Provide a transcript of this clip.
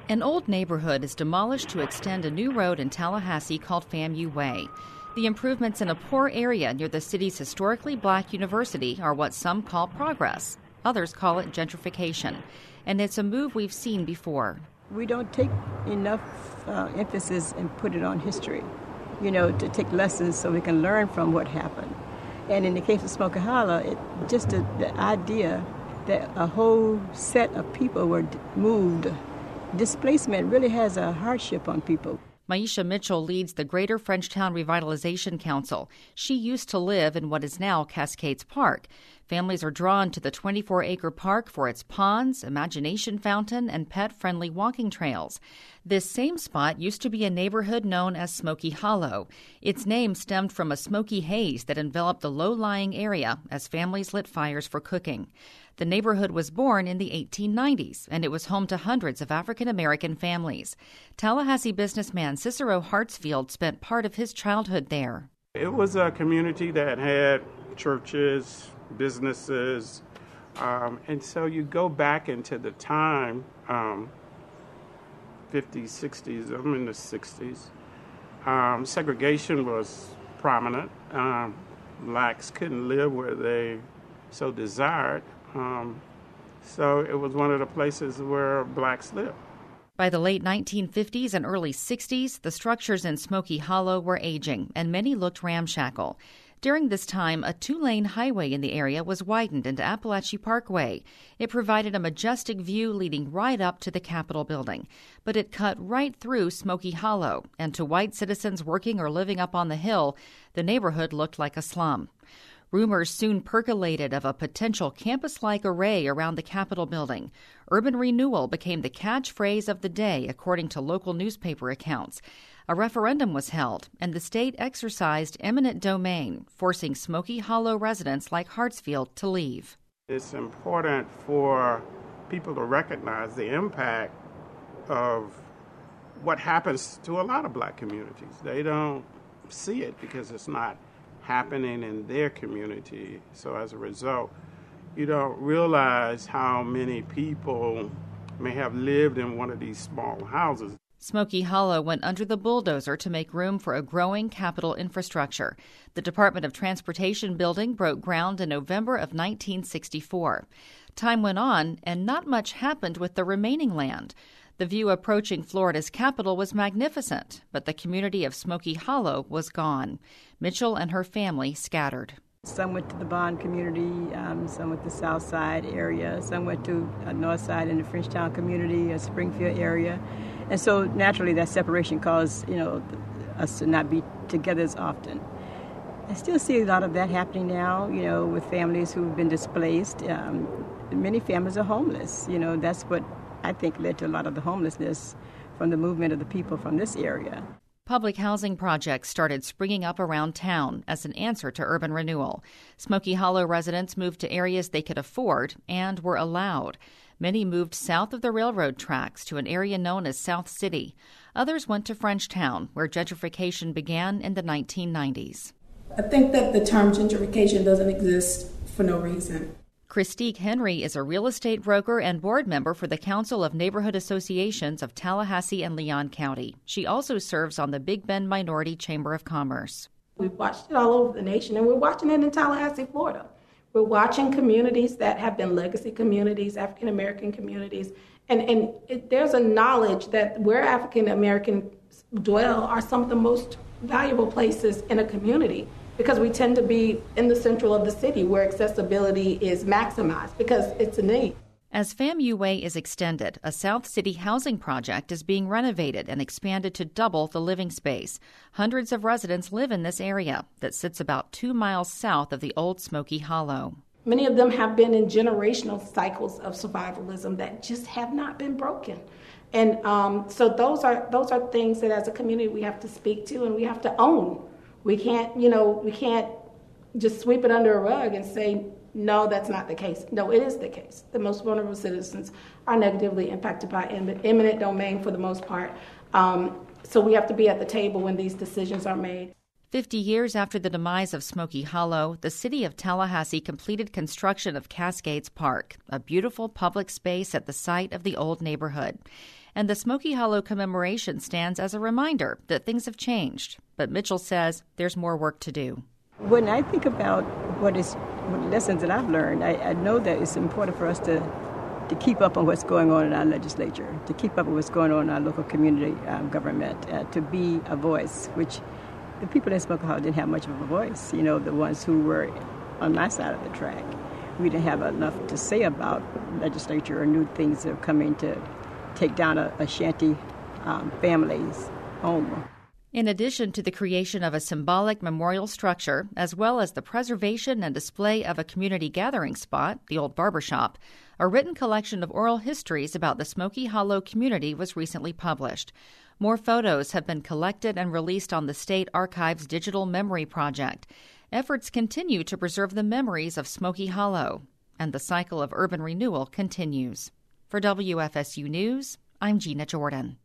An old neighborhood is demolished to extend a new road in Tallahassee called FAMU Way. The improvements in a poor area near the city's historically black university are what some call progress. Others call it gentrification. And it's a move we've seen before. We don't take enough emphasis and put it on history, to take lessons so we can learn from what happened. And in the case of Smoky Hollow, the idea that a whole set of people were moved. Displacement really has a hardship on people. Maisha Mitchell leads the Greater Frenchtown Revitalization Council. She used to live in what is now Cascades Park. Families are drawn to the 24-acre park for its ponds, imagination fountain, and pet-friendly walking trails. This same spot used to be a neighborhood known as Smoky Hollow. Its name stemmed from a smoky haze that enveloped the low-lying area as families lit fires for cooking. The neighborhood was born in the 1890s, and it was home to hundreds of African-American families. Tallahassee businessman Cicero Hartsfield spent part of his childhood there. It was a community that had churches, businesses, and so you go back into the time, 50s, 60s, I'm in the 60s. Segregation was prominent. Blacks couldn't live where they so desired. So it was one of the places where blacks lived. By the late 1950s and early 60s, the structures in Smoky Hollow were aging, and many looked ramshackle. During this time, a two-lane highway in the area was widened into Appalachian Parkway. It provided a majestic view leading right up to the Capitol building. But it cut right through Smoky Hollow, and to white citizens working or living up on the hill, the neighborhood looked like a slum. Rumors soon percolated of a potential campus-like array around the Capitol building. Urban renewal became the catchphrase of the day, according to local newspaper accounts. A referendum was held, and the state exercised eminent domain, forcing Smoky Hollow residents like Hartsfield to leave. It's important for people to recognize the impact of what happens to a lot of black communities. They don't see it because it's not happening in their community. So as a result, you don't realize how many people may have lived in one of these small houses. Smoky Hollow went under the bulldozer to make room for a growing Capitol infrastructure. The Department of Transportation building broke ground in November of 1964. Time went on, and not much happened with the remaining land. The view approaching Florida's capital was magnificent, but the community of Smoky Hollow was gone. Mitchell and her family scattered. Some went to the Bond community, some went to the South Side area, some went to North Side in the Frenchtown community, a Springfield area. And so naturally that separation caused, us to not be together as often. I still see a lot of that happening now, with families who've been displaced. Many families are homeless. That's what I think led to a lot of the homelessness from the movement of the people from this area. Public housing projects started springing up around town as an answer to urban renewal. Smoky Hollow residents moved to areas they could afford and were allowed. Many moved south of the railroad tracks to an area known as South City. Others went to Frenchtown, where gentrification began in the 1990s. I think that the term gentrification doesn't exist for no reason. Christique Henry is a real estate broker and board member for the Council of Neighborhood Associations of Tallahassee and Leon County. She also serves on the Big Bend Minority Chamber of Commerce. We've watched it all over the nation, and we're watching it in Tallahassee, Florida. We're watching communities that have been legacy communities, African-American communities, and there's a knowledge that where African-Americans dwell are some of the most valuable places in a community, because we tend to be in the central of the city where accessibility is maximized because it's a need. As FAMU Way is extended, a South City housing project is being renovated and expanded to double the living space. Hundreds of residents live in this area that sits about 2 miles south of the old Smoky Hollow. Many of them have been in generational cycles of survivalism that just have not been broken. And so those are things that as a community we have to speak to and we have to own. We can't just sweep it under a rug and say, no, that's not the case. No, it is the case. The most vulnerable citizens are negatively impacted by eminent domain for the most part. So we have to be at the table when these decisions are made. 50 years after the demise of Smoky Hollow, the city of Tallahassee completed construction of Cascades Park, a beautiful public space at the site of the old neighborhood. And the Smoky Hollow commemoration stands as a reminder that things have changed. But Mitchell says there's more work to do. When I think about what lessons that I've learned, I know that it's important for us to keep up on what's going on in our legislature, to keep up with what's going on in our local community government, to be a voice, which the people in Smoky Hollow didn't have much of a voice. You know, the ones who were on my side of the track, we didn't have enough to say about legislature or new things that are coming to take down a shanty family's home. In addition to the creation of a symbolic memorial structure, as well as the preservation and display of a community gathering spot, the old barbershop, a written collection of oral histories about the Smoky Hollow community was recently published. More photos have been collected and released on the State Archives Digital Memory Project. Efforts continue to preserve the memories of Smoky Hollow, and the cycle of urban renewal continues. For WFSU News, I'm Gina Jordan.